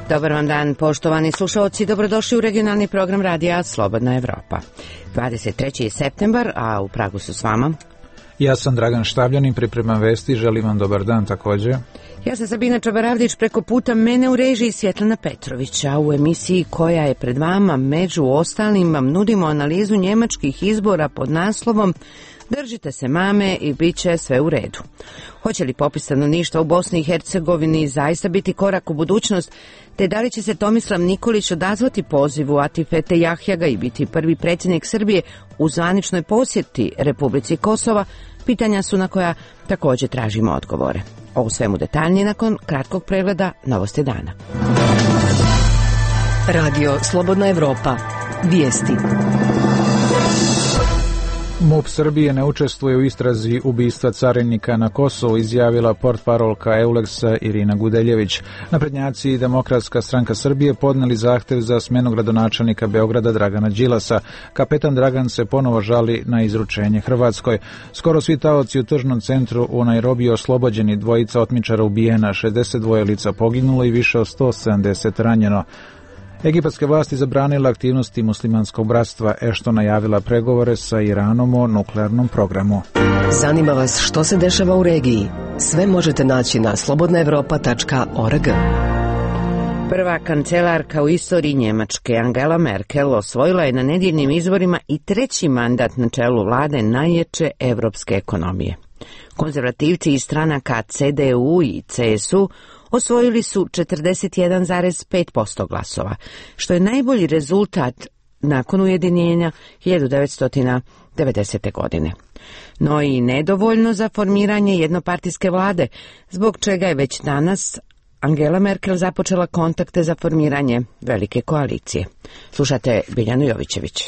Dobar vam dan, poštovani slušalci, dobrodošli u regionalni program radija Slobodna Evropa. 23. septembar, a u Pragu su s vama. Ja sam Dragan Štavljanin, pripremam vesti, želim vam dobar dan također. Ja sam Sabina Čabaravdić, preko puta mene u režiji Svjetlana Petrovića. U emisiji koja je pred vama, među ostalim, vam nudimo analizu njemačkih izbora pod naslovom Držite se mame i bit će sve u redu. Hoće li popis stanovništva u Bosni i Hercegovini zaista biti korak u budućnost, te da li će se Tomislav Nikolić odazvati pozivu Atifete Jahjaga i biti prvi predsjednik Srbije u zvaničnoj posjeti Republici Kosova, pitanja su na koja također tražimo odgovore. O svemu detaljnije nakon kratkog pregleda novosti dana. Radio Slobodna Evropa. Vijesti. MUP Srbije ne učestvuje u istrazi ubistva carinika na Kosovu, izjavila portparolka Euleksa Irina Gudeljević. Naprednjaci i Demokratska stranka Srbije podneli zahtev za smjenu gradonačelnika Beograda Dragana Đilasa. Kapetan Dragan se ponovo žali na izručenje Hrvatskoj. Skoro svi taoci u tržnom centru u Nairobiju oslobođeni, dvojica otmičara ubijena, 62 lica poginulo i više od 170 ranjeno. Egipatske vlasti zabranile aktivnosti muslimanskog bratstva, što najavila pregovore sa Iranom o nuklearnom programu. Zanima vas što se dešava u regiji? Sve možete naći na slobodnaevropa.org. Prva kancelarka u istoriji Njemačke, Angela Merkel, osvojila je na nedjeljnim izborima i treći mandat na čelu vlade najjače evropske ekonomije. Konzervativci iz stranaka CDU i CSU osvojili su 41,5% glasova, što je najbolji rezultat nakon ujedinjenja 1990. godine. No i nedovoljno za formiranje jednopartijske vlade, zbog čega je već danas Angela Merkel započela kontakte za formiranje velike koalicije. Slušate Biljanu Jovićević.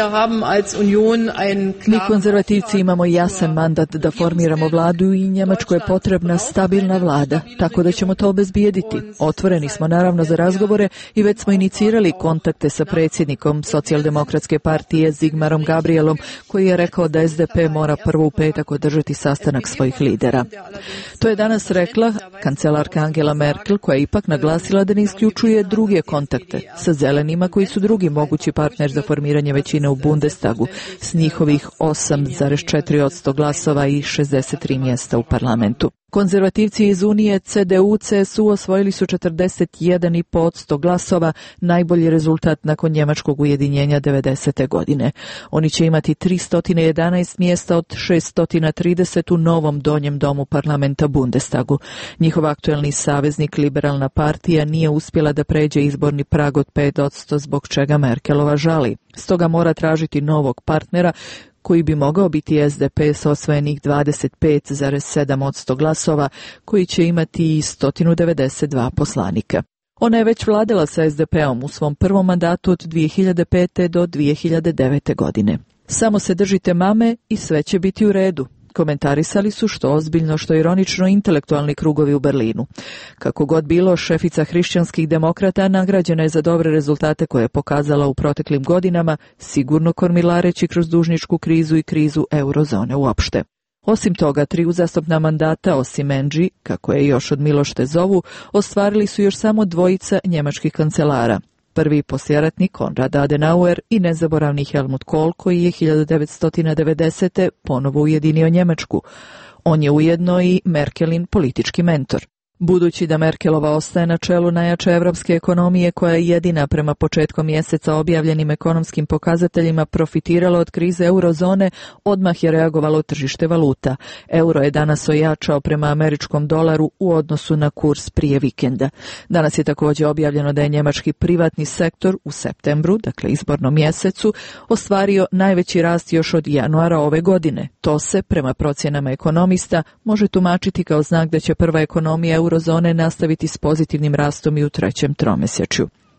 Mi konzervativci imamo jasan mandat da formiramo vladu i Njemačkoj je potrebna stabilna vlada, tako da ćemo to obezbijediti. Otvoreni smo naravno za razgovore i već smo inicirali kontakte sa predsjednikom Socijaldemokratske partije Sigmarom Gabrielom, koji je rekao da SDP mora prvo u petak održati sastanak svojih lidera. To je danas rekla kancelarka Angela Merkel, koja je ipak naglasila da ne isključuje druge kontakte sa zelenima, koji su drugi mogući partner za formiranje većine u Bundestagu s njihovih 8,4% glasova i 63 mjesta u parlamentu. Konzervativci iz Unije CDU-CSU osvojili su 41,5% glasova, najbolji rezultat nakon njemačkog ujedinjenja 90. godine. Oni će imati 311 mjesta od 630 u novom donjem domu parlamenta Bundestagu. Njihov aktuelni saveznik, Liberalna partija, nije uspjela da pređe izborni prag od 5%, zbog čega Merkelova žali. Stoga mora tražiti novog partnera, koji bi mogao biti SDP s osvojenih 25,7% glasova, koji će imati i 192 poslanika. Ona je već vladala sa SDP-om u svom prvom mandatu od 2005. do 2009. godine. Samo se držite mame i sve će biti u redu. Komentarisali su što ozbiljno, što ironično intelektualni krugovi u Berlinu. Kako god bilo, šefica hrišćanskih demokrata nagrađena je za dobre rezultate koje je pokazala u proteklim godinama, sigurno kormilareći kroz dužničku krizu i krizu eurozone uopšte. Osim toga, 3 uzastopna mandata, osim Enđi, kako je još od Milošte zovu, ostvarili su još samo dvojica njemačkih kancelara. Prvi poslijeratnik Konrad Adenauer i nezaboravni Helmut Kohl, koji je 1990. ponovo ujedinio Njemačku. On je ujedno i Merkelin politički mentor. Budući da Merkelova ostaje na čelu najjače evropske ekonomije, koja je jedina prema početkom mjeseca objavljenim ekonomskim pokazateljima profitirala od krize eurozone, odmah je reagovalo tržište valuta. Euro je danas ojačao prema američkom dolaru u odnosu na kurs prije vikenda. Danas je također objavljeno da je njemački privatni sektor u septembru, dakle izbornom mjesecu, ostvario najveći rast još od januara ove godine. To se, prema procjenama ekonomista, može tumačiti kao znak da će prva ekonomija eurozone nastaviti s pozitivnim rastom i u trećem tromjesečju.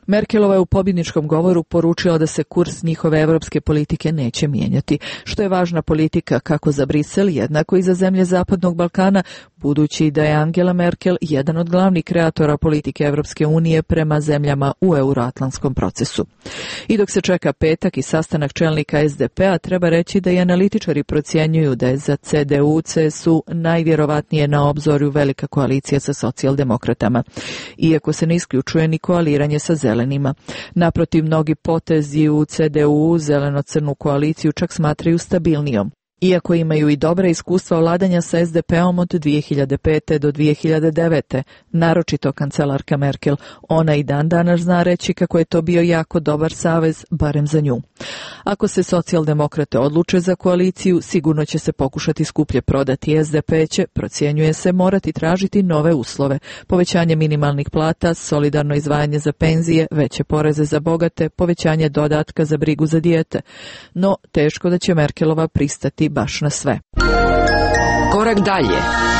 Merkelova je u pobjedničkom govoru poručila da se kurs njihove evropske politike neće mijenjati, što je važna politika kako za Brisel, jednako i za zemlje Zapadnog Balkana, budući da je Angela Merkel jedan od glavnih kreatora politike Evropske unije prema zemljama u euroatlantskom procesu. I dok se čeka petak i sastanak čelnika SDP-a, treba reći da i analitičari procjenjuju da je za CDU-CSU najvjerovatnije na obzoru velika koalicija sa socijaldemokratama, iako se ne isključuje ni koaliranje sa zelenima. Naprotiv, mnogi potezi u CDU zeleno-crnu koaliciju čak smatraju stabilnijom, iako imaju i dobra iskustva vladanja sa SDP-om od 2005. do 2009. Naročito kancelarka Merkel. Ona i dan danas zna reći kako je to bio jako dobar savez, barem za nju. Ako se socijaldemokrate odluče za koaliciju, sigurno će se pokušati skuplje prodati. SDP će, procjenjuje se, morati tražiti nove uslove. Povećanje minimalnih plata, solidarno izdvajanje za penzije, veće poreze za bogate, povećanje dodatka za brigu za dijete. No, teško da će Merkelova pristati baš na sve. Korak dalje.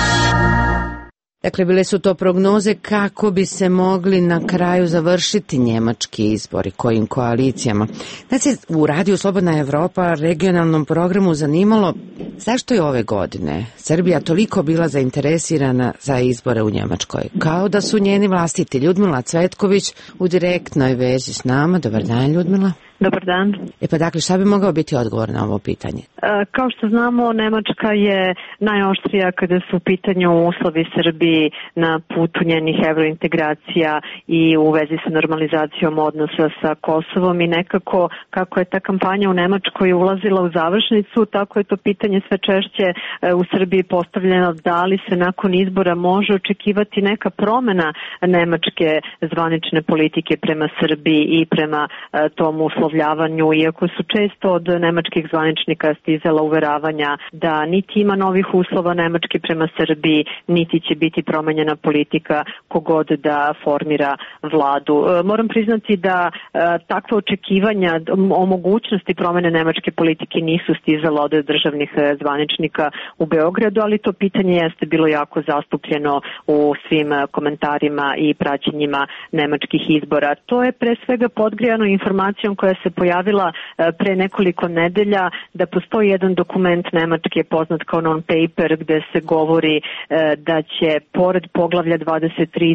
Dakle, bile su to prognoze kako bi se mogli na kraju završiti njemački izbori, kojim koalicijama. Znači, u radiju Slobodna Evropa regionalnom programu zanimalo zašto je ove godine Srbija toliko bila zainteresirana za izbore u Njemačkoj. Kao da su njeni vlastiti. Ljudmila Cvetković u direktnoj vezi s nama. Dobar dan, Ljudmila. Dobar dan. Pa dakle, šta bi mogao biti odgovor na ovo pitanje? Kao što znamo, Nemačka je najoštrija kada su u pitanju uslovi Srbiji na putu njenih evrointegracija i u vezi sa normalizacijom odnosa sa Kosovom i nekako kako je ta kampanja u Nemačkoj ulazila u završnicu, tako je to pitanje sve češće u Srbiji postavljeno da li se nakon izbora može očekivati neka promena nemačke zvanične politike prema Srbiji i prema tom uslovljavanju, iako su često od nemačkih zvaničnika stizala uveravanja da niti ima novih uslova Nemačke prema Srbiji, niti će biti promenjena politika kogod da formira vladu. Moram priznati da takva očekivanja o mogućnosti promene nemačke politike nisu stizala od državnih zvaničnika u Beogradu, ali to pitanje jeste bilo jako zastupljeno u svim komentarima i praćenjima nemačkih izbora. To je pre svega podgrijano informacijom koja se pojavila pre nekoliko nedelja da postoji jedan dokument Nemačke poznat kao non-paper gde se govori da će pored poglavlja 23 i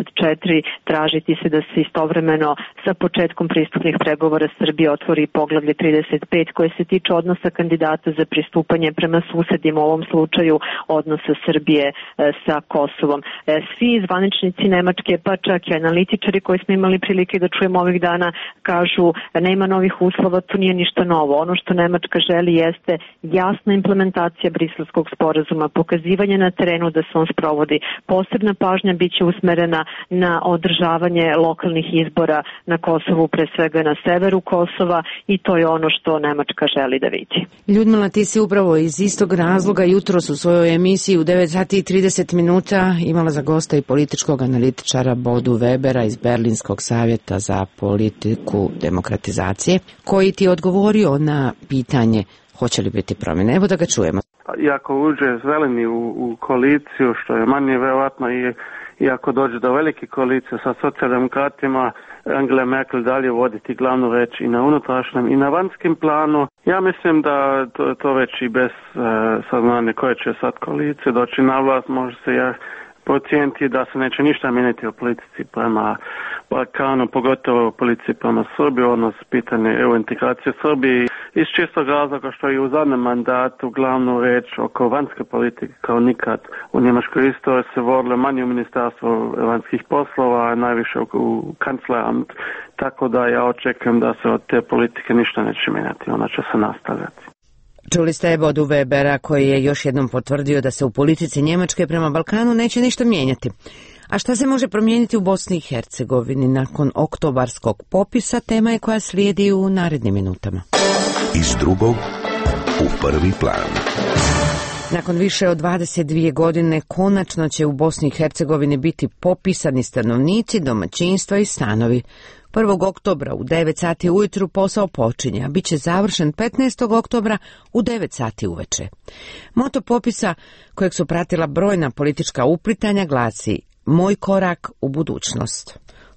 24 tražiti se da se istovremeno sa početkom pristupnih pregovora Srbije otvori poglavlje 35 koje se tiče odnosa kandidata za pristupanje prema susedima, u ovom slučaju odnosa Srbije sa Kosovom. Svi zvaničnici Nemačke, pa čak i analitičari koji smo imali prilike da čujemo ovih dana, kažu nema novih uslova, to nije ništa novo. Ono što Nemačka želi jeste jasna implementacija Briselskog sporazuma, pokazivanje na terenu da se on sprovodi. Posebna pažnja biće usmerena na održavanje lokalnih izbora na Kosovu, pre svega na severu Kosova, i to je ono što Nemačka želi da vidi. Ljudmila, ti si upravo iz istog razloga jutros u svojoj emisiji u 9 sati i 30 minuta imala za gosta i političkog analitičara Bodu Webera iz Berlinskog savjeta za politiku demokratizacije, koji ti je odgovorio na pitanje hoće li biti promjene. Evo da ga čujemo. Iako uđe zeleni u koaliciju, što je manje verovatno, i ako dođe do velike koalicije sa socijaldemokratima, Angela Merkel dalje voditi glavnu reč i na unutrašnjem i na vanjskim planu. Ja mislim da to već i bez saznanja koje će sad koalicije doći na vlast, može se procijeniti da se neće ništa mijenjati u politici prema Balkanu, pogotovo u politici prema Srbiji, odnos pitanje EU integracije Srbiji. Iz čistog razloga što je u zadnjem mandatu glavnu reč oko vanjske politike kao nikad u njemačkoj istoriji se vodilo manje u ministarstvu vanjskih poslova, najviše u Kanzleramt, tako da ja očekujem da se od te politike ništa neće mijenjati, ona će se nastavljati. Čuli ste Bodu Webera koji je još jednom potvrdio da se u politici Njemačke prema Balkanu neće ništa mijenjati. A šta se može promijeniti u Bosni i Hercegovini nakon oktobarskog popisa, tema je koja slijedi u narednim minutama. Iz drugog u prvi plan. Nakon više od 22 godine konačno će u Bosni i Hercegovini biti popisani stanovnici, domaćinstva i stanovi. 1. oktobra u 9 sati ujutru posao počinje, a bit će završen 15. oktobra u 9 sati uveče. Moto popisa, kojeg su pratila brojna politička uplitanja, glasi: Moj korak u budućnost.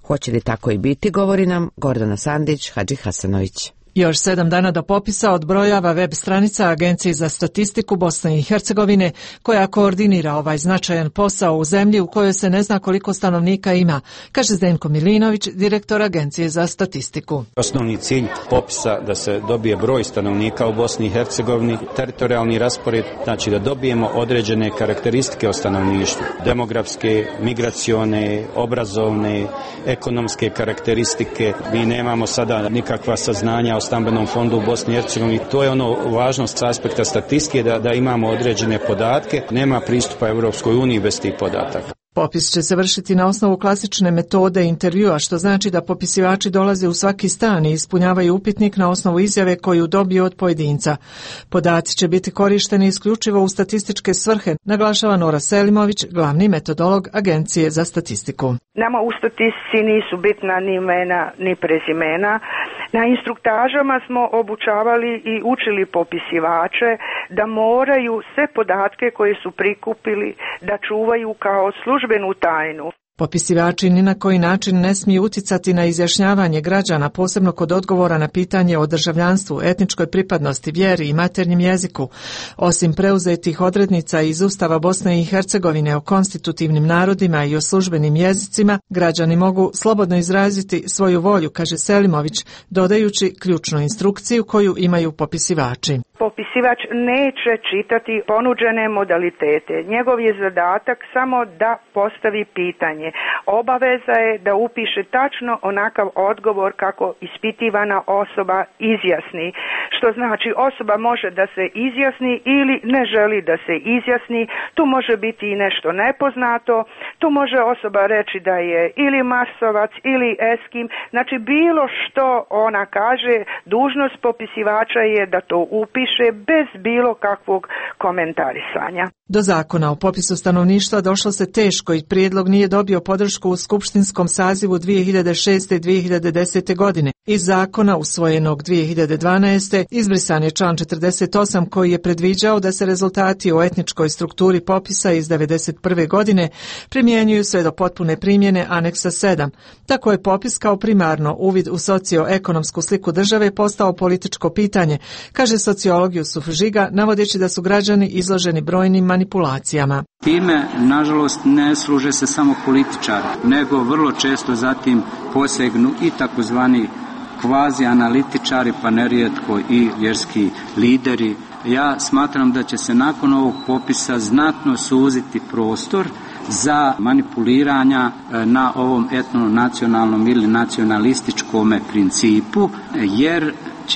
Hoće li tako i biti, govori nam Gordana Sandić, Hadži Hasanović. Još 7 dana do popisa odbrojava web stranica Agencije za statistiku Bosne i Hercegovine, koja koordinira ovaj značajan posao u zemlji u kojoj se ne zna koliko stanovnika ima, kaže Zdenko Milinović, direktor Agencije za statistiku. Osnovni cilj popisa da se dobije broj stanovnika u Bosni i Hercegovini, teritorijalni raspored, znači da dobijemo određene karakteristike o stanovništvu, demografske, migracione, obrazovne, ekonomske karakteristike. Mi nemamo sada nikakva saznanja o stambenom fondu u Bosni i Hercegovini. To je ono važnost s aspekta statistike da imamo određene podatke. Nema pristupa Europskoj uniji bez tih podataka. Popis će se vršiti na osnovu klasične metode intervjua, što znači da popisivači dolaze u svaki stan i ispunjavaju upitnik na osnovu izjave koju dobiju od pojedinca. Podaci će biti korišteni isključivo u statističke svrhe, naglašava Nora Selimović, glavni metodolog Agencije za statistiku. Nama u statistici nisu bitna ni imena, ni prezimena. Na instruktažama smo obučavali i učili popisivače da moraju sve podatke koje su prikupili da čuvaju kao službenu tajnu. Popisivači ni na koji način ne smiju utjecati na izjašnjavanje građana, posebno kod odgovora na pitanje o državljanstvu, etničkoj pripadnosti, vjeri i maternjem jeziku. Osim preuzetih odrednica iz Ustava Bosne i Hercegovine o konstitutivnim narodima i o službenim jezicima, građani mogu slobodno izraziti svoju volju, kaže Selimović, dodajući ključnu instrukciju koju imaju popisivači. Popisivač neće čitati ponuđene modalitete. Njegov je zadatak samo da postavi pitanje. Obaveza je da upiše tačno onakav odgovor kako ispitivana osoba izjasni. Što znači osoba može da se izjasni ili ne želi da se izjasni. Tu može biti i nešto nepoznato. Tu može osoba reći da je ili Marsovac ili Eskim. Znači bilo što ona kaže, dužnost popisivača je da to upiše bez bilo kakvog komentarisanja. Do zakona o popisu stanovništva došlo se teško i prijedlog nije dobio podršku u skupštinskom sazivu 2006. i 2010. godine. Iz zakona usvojenog 2012. izbrisan je član 48 koji je predviđao da se rezultati o etničkoj strukturi popisa iz 1991. godine primjenjuju sve do potpune primjene aneksa 7. Tako je popis kao primarno uvid u socioekonomsku sliku države postao političko pitanje, kaže sociolog Jusuf Žiga, navodeći da su građani izloženi brojnim manipulacijama. Time, nažalost, ne služe se samo političari, nego vrlo često zatim posegnu i takozvani kvazi analitičari, pa nerijetko i vjerski lideri. Ja smatram da će se nakon ovog popisa znatno suziti prostor za manipuliranja na ovom etnonacionalnom ili nacionalističkom principu, jer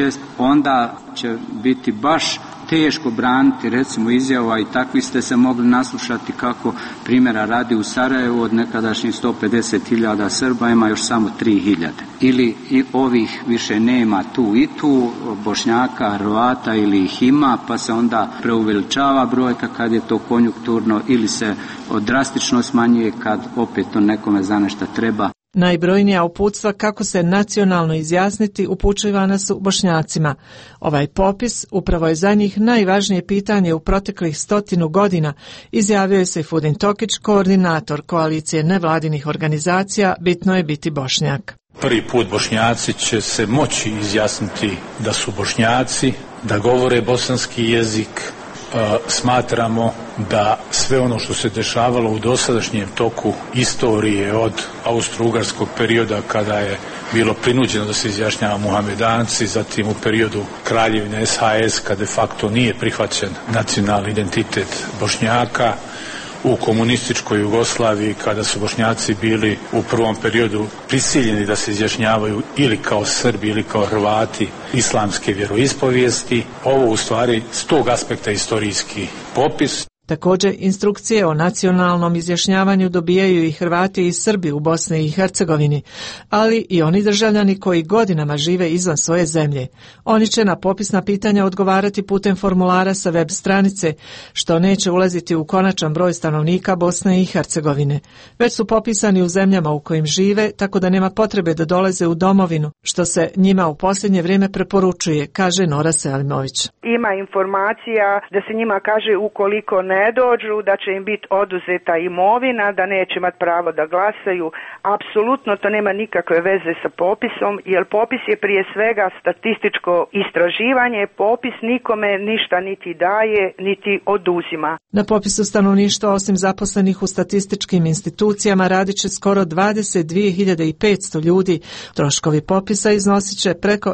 onda će biti baš teško braniti, recimo izjava, i takvi ste se mogli naslušati kako primjera radi u Sarajevu od nekadašnjih 150.000 Srba ima još samo 3.000. Ili i ovih više nema tu i tu, Bošnjaka, Hrvata ili ih ima, pa se onda preuveličava brojka kad je to konjunkturno ili se drastično smanjuje kad opet to nekome za nešto treba. Najbrojnija uputstva kako se nacionalno izjasniti upućivana su Bošnjacima. Ovaj popis upravo je za njih najvažnije pitanje u proteklih 100 godina, izjavio je Sejfudin Tokić, koordinator koalicije nevladinih organizacija Bitno je biti Bošnjak. Prvi put Bošnjaci će se moći izjasniti da su Bošnjaci, da govore bosanski jezik. Smatramo da sve ono što se dešavalo u dosadašnjem toku istorije od austro-ugarskog perioda kada je bilo prinuđeno da se izjašnjava Muhamedanci, zatim u periodu kraljevine SHS kada de facto nije prihvaćen nacionalni identitet Bošnjaka, u komunističkoj Jugoslaviji kada su Bošnjaci bili u prvom periodu prisiljeni da se izjašnjavaju ili kao Srbi ili kao Hrvati islamske vjeroispovijesti. Ovo u stvari s tog aspekta istorijski popis. Također, instrukcije o nacionalnom izjašnjavanju dobijaju i Hrvati i Srbi u Bosni i Hercegovini, ali i oni državljani koji godinama žive izvan svoje zemlje. Oni će na popisna pitanja odgovarati putem formulara sa web stranice, što neće ulaziti u konačan broj stanovnika Bosne i Hercegovine. Već su popisani u zemljama u kojim žive, tako da nema potrebe da dolaze u domovinu, što se njima u posljednje vrijeme preporučuje, kaže Nora Selimović. Ima informacija da se njima kaže ukoliko ne ne dođu, da će im biti oduzeta imovina, da neće imati pravo da glasaju. Apsolutno to nema nikakve veze sa popisom, jer popis je prije svega statističko istraživanje, popis nikome ništa niti daje, niti oduzima. Na popisu stanovništva, osim zaposlenih u statističkim institucijama, radit će skoro 22.500 ljudi. Troškovi popisa iznosit će preko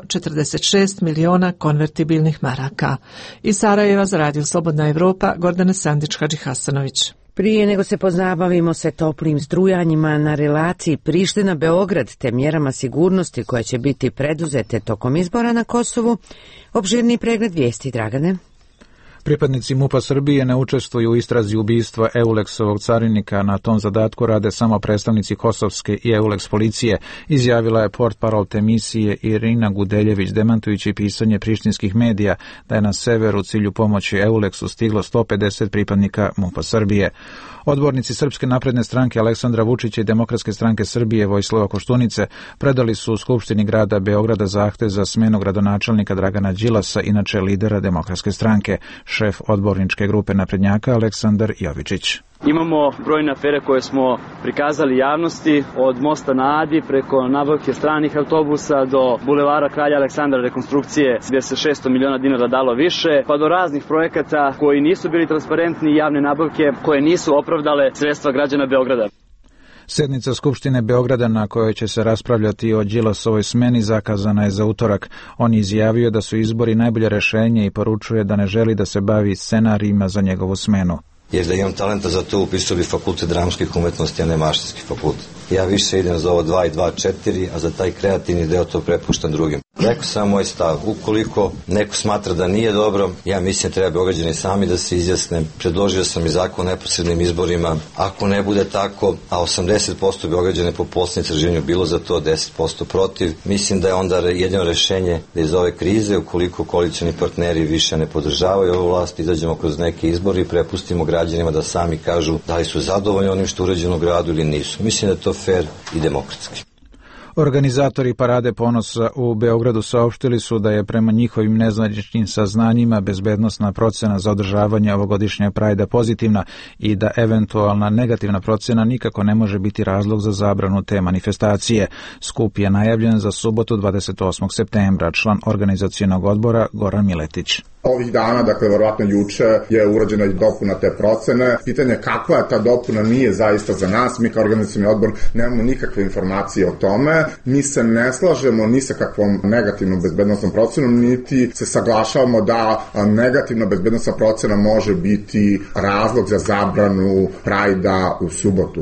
46 miliona konvertibilnih maraka. Iz Sarajeva za Radio Slobodna Evropa, Gordana Sandić-Hadžihasanović. Prije nego se pozabavimo se toplim strujanjima na relaciji Priština-Beograd te mjerama sigurnosti koje će biti preduzete tokom izbora na Kosovu, opširni pregled vijesti, Dragane. Pripadnici MUP-a Srbije ne učestvuju u istrazi ubistva Euleksovog carinika, na tom zadatku rade samo predstavnici kosovske i Euleks policije, izjavila je portparol te misije Irina Gudeljević, demantujući pisanje prištinskih medija da je na severu u cilju pomoći Euleksu stiglo 150 pripadnika MUP-a Srbije. Odbornici Srpske napredne stranke Aleksandra Vučića i Demokratske stranke Srbije Vojislava Koštunice predali su u Skupštini grada Beograda zahtev za smenu gradonačelnika Dragana Đilasa, inače lidera Demokratske stranke. Šef odborničke grupe naprednjaka Aleksandar Jovičić. Imamo brojne afere koje smo prikazali javnosti, od mosta na Adi preko nabavke stranih autobusa do bulevara Kralja Aleksandra rekonstrukcije gdje se 600 miliona dinara dalo više, pa do raznih projekata koji nisu bili transparentni, javne nabavke koje nisu opravdale sredstva građana Beograda. Sednica Skupštine Beograda na kojoj će se raspravljati o Đilasovoj smeni zakazana je za utorak. On je izjavio da su izbori najbolje rješenje i poručuje da ne želi da se bavi scenarijima za njegovu smenu. Jer da imam talenta za to, upisao bi fakultet dramskih umetnosti, a ne mašinski fakultet. Ja više idem za ovo 2 i 2 4, a za taj kreativni deo to prepuštam drugim. Rekao sam moj stav. Ukoliko neko smatra da nije dobro, ja mislim da treba Beograđani sami da se izjasne. Predložio sam i zakon o neposrednim izborima. Ako ne bude tako, a 80% Beograđana po posljednjem istraživanju bilo za to, 10% protiv, mislim da je onda jedino rešenje da iz ove krize, ukoliko koalicioni partneri više ne podržavaju ovu vlast, izađemo kroz neke izbori i prepustimo građanima da sami kažu da li su zadovoljni onim što je urađeno u gradu ili nisu. Mislim da je to fer i demokratski. Organizatori Parade ponosa u Beogradu saopštili su da je prema njihovim nezvaničnim saznanjima bezbednosna procena za održavanje ovogodišnje Prajda pozitivna i da eventualna negativna procena nikako ne može biti razlog za zabranu te manifestacije. Skup je najavljen za subotu 28. septembra. Član organizacionog odbora Goran Miletić. Ovih dana, dakle, verovatno juče je urađena i dopuna te procene. Pitanje kakva je ta dopuna nije zaista za nas. Mi kao organizacioni odbor nemamo nikakve informacije o tome. Mi se ne slažemo ni sa kakvom negativnom bezbednosnom procenom, niti se saglašavamo da negativna bezbednosna procena može biti razlog za zabranu Prajda u subotu.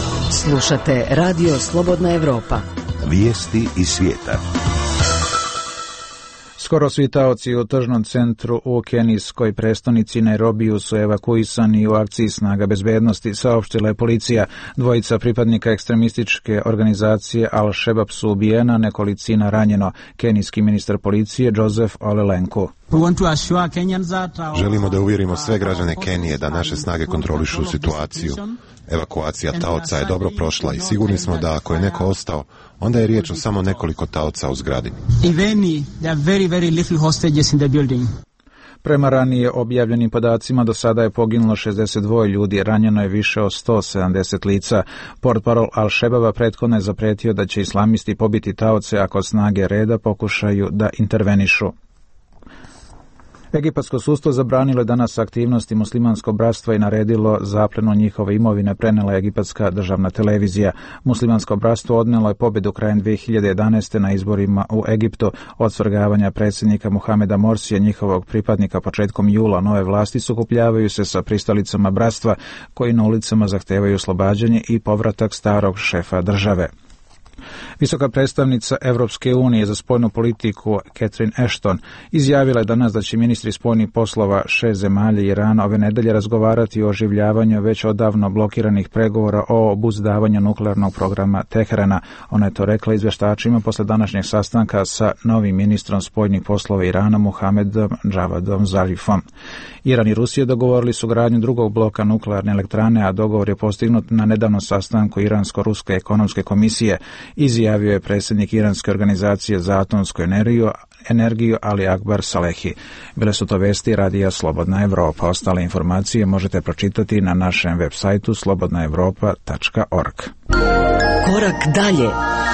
Slušate Radio Slobodna Evropa. Vijesti iz svijeta. Skoro svi taoci u tržnom centru u kenijskoj prestonici Nairobiju su evakuisani u akciji snaga bezbednosti, saopštila je policija. Dvojica pripadnika ekstremističke organizacije Al-Shebab su ubijena, nekolicina ranjeno. Kenijski ministar policije Joseph Olelenku. Želimo da uvjerimo sve građane Kenije da naše snage kontrolišu situaciju. Evakuacija taoca je dobro prošla i sigurni smo da ako je neko ostao, onda je riječ o samo nekoliko taoca u zgradi. Prema ranije objavljenim podacima, do sada je poginulo 62 ljudi, ranjeno je više od 170 lica. Portparol Al-Shebaba prethodno je zapretio da će islamisti pobiti taoce ako snage reda pokušaju da intervenišu. Egipatsko sudstvo zabranilo je danas aktivnosti muslimanskog bratstva i naredilo zaplenu njihove imovine, prenela egipatska državna televizija. Muslimansko bratstvo odnelo je pobjedu krajem 2011. na izborima u Egiptu. Od svrgavanja predsjednika Muhameda Morsija, njihovog pripadnika početkom jula, nove vlasti sukupljavaju se sa pristalicama bratstva koji na ulicama zahtevaju oslobađanje i povratak starog šefa države. Visoka predstavnica Evropske unije za spoljnu politiku Catherine Ashton izjavila je danas da će ministri spoljnih poslova 6 zemalja i Irana ove nedelje razgovarati o oživljavanju već odavno blokiranih pregovora o obuzdavanju nuklearnog programa Teherana. Ona je to rekla izvještačima posle današnjeg sastanka sa novim ministrom spoljnih poslova Irana Mohamedom Javadom Zarifom. Iran i Rusija dogovorili su gradnju drugog bloka nuklearne elektrane, a dogovor je postignut na nedavnom sastanku Iransko-Ruske ekonomske komisije. izjavio je predsjednik iranske organizacije za atomsku energiju Ali Akbar Salehi. Bile su to vesti radija Slobodna Evropa. Ostale informacije možete pročitati na našem web sajtu slobodnaevropa.org. Korak dalje.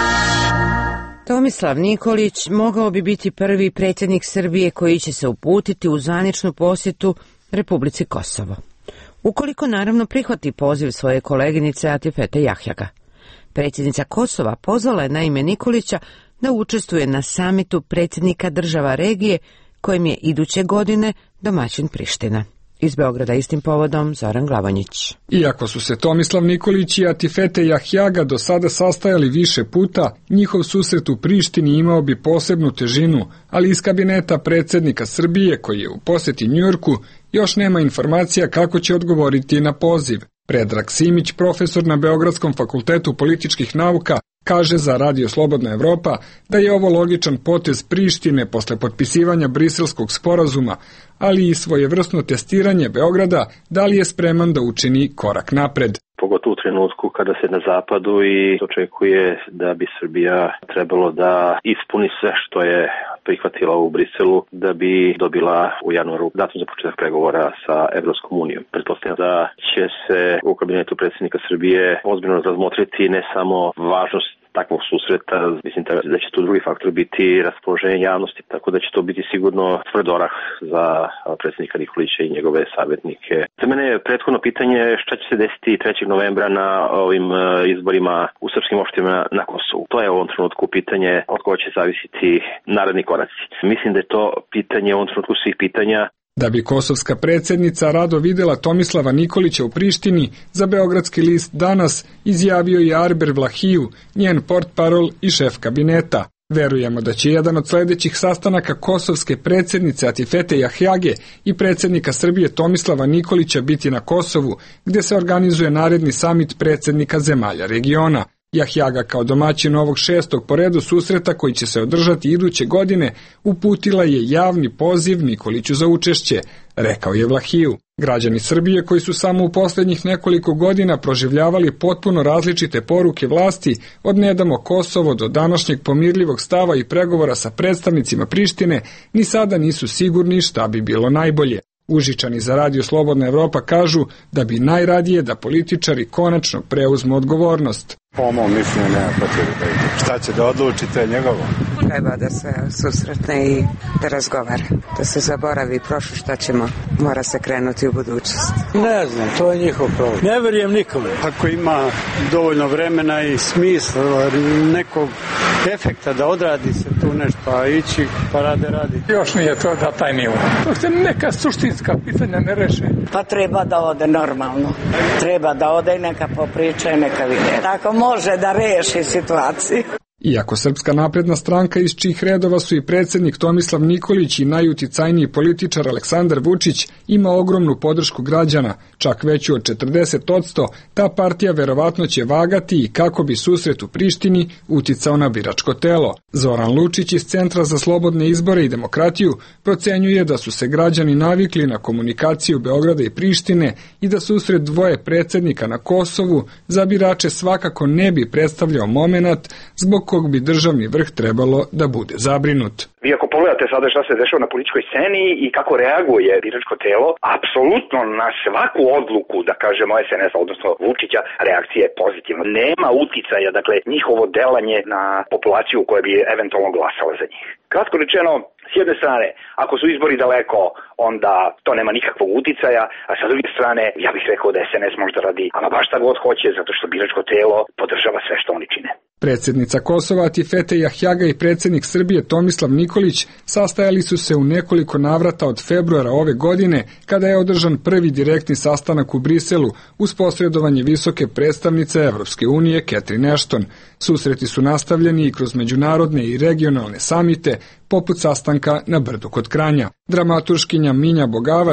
Tomislav Nikolić mogao bi biti prvi predsjednik Srbije koji će se uputiti u zvaničnu posjetu Republici Kosovo. Ukoliko naravno prihvati poziv svoje koleginice Atifete Jahjaga. Predsjednica Kosova pozvala je naime Nikolića da učestvuje na samitu predsjednika država regije kojem je iduće godine domaćin Priština. Iz Beograda istim povodom Zoran Glavonjić. Iako su se Tomislav Nikolić i Atifete Jahjaga do sada sastajali više puta, njihov susret u Prištini imao bi posebnu težinu, ali iz kabineta predsjednika Srbije, koji je u posjeti Njujorku, još nema informacija kako će odgovoriti na poziv. Predrag Simić, profesor na Beogradskom fakultetu političkih nauka, kaže za Radio Slobodna Evropa da je ovo logičan potez Prištine posle potpisivanja Briselskog sporazuma, ali i svojevrsno testiranje Beograda da li je spreman da učini korak napred. Pogotovo u trenutku kada se na zapadu i očekuje da bi Srbija trebalo da ispuni sve što je prihvatila u Briselu da bi dobila u januaru datum za početak pregovora sa Evropskom unijom. Pretpostavljam da će se u kabinetu predsjednika Srbije ozbiljno razmotriti ne samo važnost takvog susreta, mislim da će tu drugi faktor biti raspoloženje javnosti, tako da će to biti sigurno tvrd orah za predsjednika Nikolića i njegove savjetnike. Za mene je prethodno pitanje šta će se desiti 3. novembra na ovim izborima u srpskim opštinama na Kosovu. To je u ovom trenutku pitanje od koga će zavisiti naredni koraci. Mislim da je to pitanje u ovom trenutku svih pitanja. Da bi kosovska predsjednica rado videla Tomislava Nikolića u Prištini, za beogradski list Danas izjavio je Arber Vlahiju, njen portparol i šef kabineta. Verujemo da će jedan od sljedećih sastanaka kosovske predsjednice Atifete Jahjage i predsjednika Srbije Tomislava Nikolića biti na Kosovu, gdje se organizuje naredni samit predsjednika zemalja regiona. Jahjaga kao domaćin ovog 6. po redu susreta koji će se održati iduće godine uputila je javni poziv Nikoliću za učešće, rekao je Vlahiju. Građani Srbije koji su samo u posljednjih nekoliko godina proživljavali potpuno različite poruke vlasti od ne damo Kosovo do današnjeg pomirljivog stava i pregovora sa predstavnicima Prištine, ni sada nisu sigurni šta bi bilo najbolje. Užičani za Radio Slobodna Evropa kažu da bi najradije da političari konačno preuzmu odgovornost. Po mom mišljenju nema potrebe. Šta će da odlučite njegovo? Treba da se susretne i da razgovara. Da se zaboravi prošlo šta ćemo. Mora se krenuti u budućnost. Ne znam, to je njihov problem. Ne verujem nikome. Ako ima dovoljno vremena i smisla nekog efekta da odradi se tu nešto, a ići pa radi. Još nije to da taj nivo. To se neka suštinska pitanja ne reše. Pa treba da ode normalno. Treba da ode i neka popriča i neka vide. Tako može da reši situaciju. Iako Srpska napredna stranka iz čijih redova su i predsjednik Tomislav Nikolić i najuticajniji političar Aleksandar Vučić ima ogromnu podršku građana, čak veću od 40%, ta partija verovatno će vagati i kako bi susret u Prištini uticao na biračko telo. Zoran Lučić iz Centra za slobodne izbore i demokratiju procenjuje da su se građani navikli na komunikaciju Beograda i Prištine i da susret dvoje predsjednika na Kosovu za birače svakako ne bi predstavljao momenat zbog kog bi državni vrh trebalo da bude zabrinut. Vi ako pogledate sada šta se dešava na političkoj sceni i kako reaguje biračko telo, apsolutno na svaku odluku, da kažemo SNS, odnosno Vučića, reakcija je pozitivna. Nema uticaja, dakle, njihovo delanje na populaciju koja bi eventualno glasala za njih. Kratko rečeno, s jedne strane, ako su izbori daleko, onda to nema nikakvog uticaja, a sa druge strane, ja bih rekao da SNS možda radi ama baš šta god hoće, zato što biračko telo podržava sve što oni čine. Predsjednica Kosova Atifete Jahjaga i predsjednik Srbije Tomislav Nikolić sastajali su se u nekoliko navrata od februara ove godine, kada je održan prvi direktni sastanak u Briselu uz posredovanje visoke predstavnice Evropske unije Catherine Ashton. Susreti su nastavljeni i kroz međunarodne i regionalne samite, poput sastanka na Brdu kod Kranja. Dramaturškinja Minja Bogavac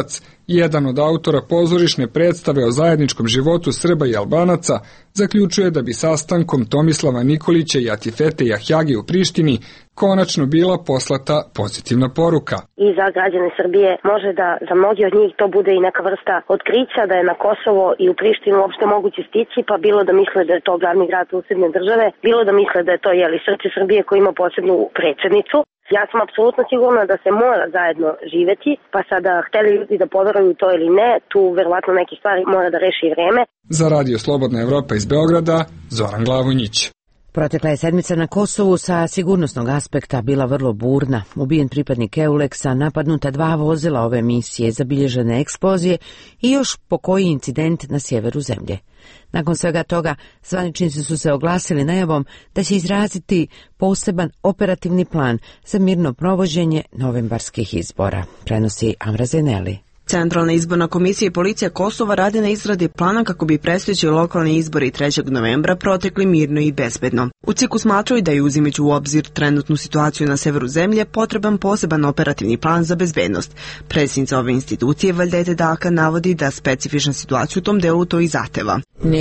Jedan od autora pozorišne predstave o zajedničkom životu Srba i Albanaca zaključuje da bi sastankom Tomislava Nikolića i Atifete Jahjagi u Prištini konačno bila poslata pozitivna poruka. I za građane Srbije može da za mnogi od njih to bude i neka vrsta otkrića da je na Kosovo i u Prištinu uopšte moguće stići, pa bilo da misle da je to glavni grad susedne države, bilo da misle da je to srce Srbije koji ima posebnu predsjednicu. Ja sam apsolutno sigurna da se mora zajedno živeti, pa sada hteli ljudi da poveruju to ili ne, tu verovatno neke stvari mora da reši vreme. Za Radio Slobodna Evropa iz Beograda, Zoran Glavonjić. Protekla je sedmica na Kosovu sa sigurnosnog aspekta bila vrlo burna. Ubijen pripadnik Euleksa, napadnuta 2 vozila ove misije, zabilježene eksplozije i još pokoji incident na sjeveru zemlje. Nakon svega toga, zvaničnici su se oglasili najavom da će izraziti poseban operativni plan za mirno provođenje novembarskih izbora, prenosi Amra Zeneli. Centralna izborna komisija i policija Kosova radi na izradi plana kako bi predstojeći lokalni izbori 3. novembra protekli mirno i bezbedno. U CIK-u smatraju da je uzimajući u obzir trenutnu situaciju na severu zemlje potreban poseban operativni plan za bezbednost. Predsjednica ove institucije Valdete Daka navodi da specifična situacija u tom delu to i zahteva.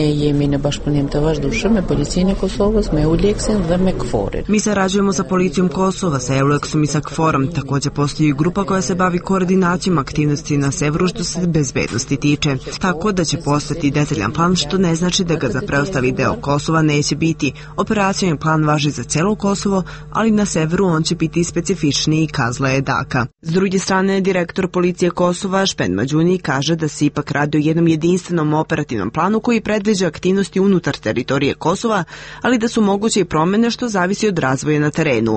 Mi sarađujemo sa policijom Kosova, sa Euleksom i sa KFOR-om. Također postoji grupa koja se bavi koordinacijom aktivnosti na severu što se bezbednosti tiče. Tako da će postati detaljan plan, što ne znači da ga za preostali deo Kosova neće biti. Operacijni plan važi za celo Kosovo, ali na severu on će biti specifičniji, kazala je Daka. S druge strane, direktor policije Kosova Špen Mađuni kaže da se ipak radi o jednom jedinstvenom operativnom planu koji predviđa aktivnosti unutar teritorije Kosova, ali da su moguće i promjene što zavisi od razvoja na terenu.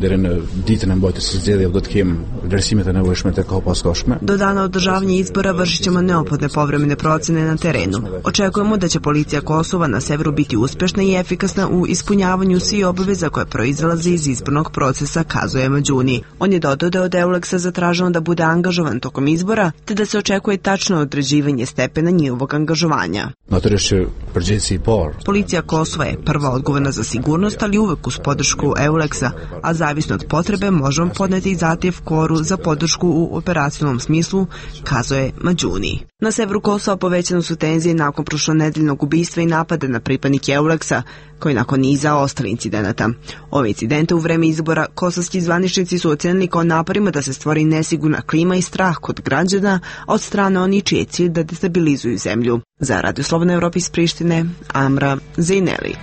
Do dana održavanja izbora vršit ćemo neophodne povremene procjene na terenu. Očekujemo da će policija Kosova na severu biti uspješna i efikasna u ispunjavanju svih obaveza koje proizlaze iz izbornog procesa, kazuje Mađuni. On je dodao da od Euleksa zatraženo da bude angažovan tokom izbora, te da se očekuje tačno određivanje stepena njihovog angažovanja. Policija Kosova je prva odgovorna za sigurnost, ali uvek uz podršku Euleksa, a zavisno od potrebe možemo podneti zahtjev KFOR-u za podršku u operacionalnom smislu, kazuje Mađuni. Na severu Kosova povećane su tenzije nakon prošlonedeljnog ubistva i napada na pripadnike Euleksa, koji nakon niza ostali incidenata. Ove incidente u vreme izbora kosovski zvaničnici su ocenili kao naporima da se stvori nesigurna klima i strah kod građana od strane onih čiji je cilj da destabilizuju zemlju. Za Radio Slobodna Evropa iz Prištine, Amra Zeneli.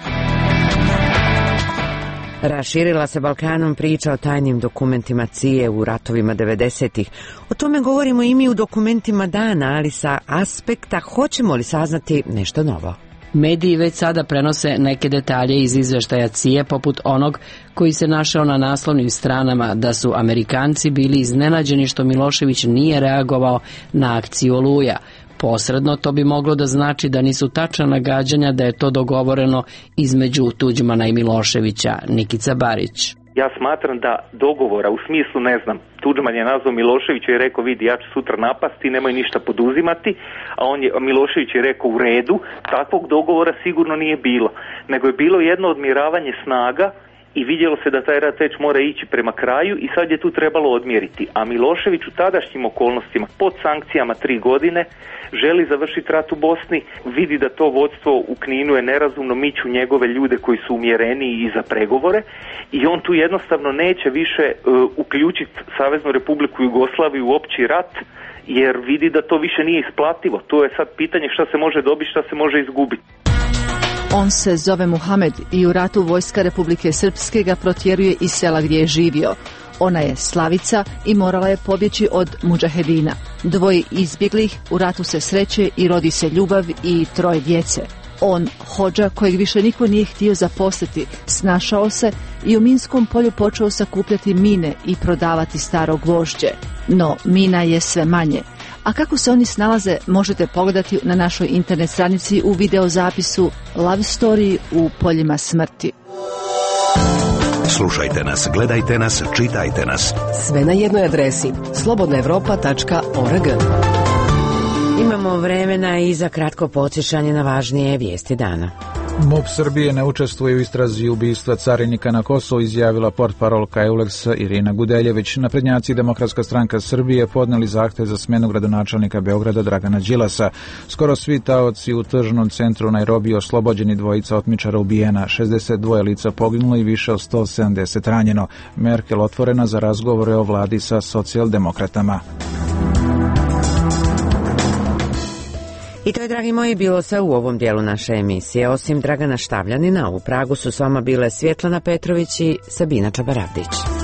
Raširila se Balkanom priča o tajnim dokumentima CIA u ratovima 90-ih. O tome govorimo i mi u dokumentima dana, ali sa aspekta hoćemo li saznati nešto novo. Mediji već sada prenose neke detalje iz izveštaja CIA poput onog koji se našao na naslovnim stranama da su Amerikanci bili iznenađeni što Milošević nije reagovao na akciju Oluja. Posredno to bi moglo da znači da nisu tačna nagađanja da je to dogovoreno između Tuđmana i Miloševića. Nikica Barić. Ja smatram da dogovora u smislu, Tuđman je nazvao Miloševića i rekao, vidi, ja ću sutra napasti, nemoj ništa poduzimati, a Milošević je rekao u redu, takvog dogovora sigurno nije bilo, nego je bilo jedno odmjeravanje snaga i vidjelo se da taj rat već mora ići prema kraju i sad je tu trebalo odmjeriti. A Milošević u tadašnjim okolnostima, pod sankcijama 3 godine, želi završiti rat u Bosni, vidi da to vodstvo u Kninu je nerazumno, miču njegove ljude koji su umjereniji i za pregovore i on tu jednostavno neće više uključiti Saveznu Republiku Jugoslaviju u opći rat, jer vidi da to više nije isplativo. To je sad pitanje šta se može dobiti, šta se može izgubiti. On se zove Muhamed i u ratu vojska Republike Srpske ga protjeruje iz sela gdje je živio. Ona je Slavica i morala je pobjeći od mudžahedina. 2 izbjeglih u ratu se sreće i rodi se ljubav i 3 djece. On, hodža kojeg više niko nije htio zaposliti, snašao se i u minskom polju počeo sakupljati mine i prodavati staro gvožđe. No, mina je sve manje. A kako se oni snalaze možete pogledati na našoj internet stranici u videozapisu Love Story u poljima smrti. Slušajte nas, gledajte nas, čitajte nas. Sve na jednoj adresi slobodnaevropa.org. Imamo vremena i za kratko podsjećanje na važnije vijesti dana. MUP Srbije ne učestvuje u istrazi ubistva carinika na Kosovu, izjavila portparolka Euleksa Irina Gudeljević. Naprednjaci i Demokratska stranka Srbije podneli zahtev za smenu gradonačelnika Beograda Dragana Đilasa. Skoro svi taoci u tržnom centru Nairobi oslobođeni, dvojica otmičara ubijena, 62 lica poginulo i više od 170 ranjeno. Merkel otvorena za razgovore o vladi sa socijaldemokratama. I to je, dragi moji, bilo sve u ovom dijelu naše emisije. Osim Dragana Štavljanina, u Pragu su s vama bile Svjetlana Petrović i Sabina Čabaravdić.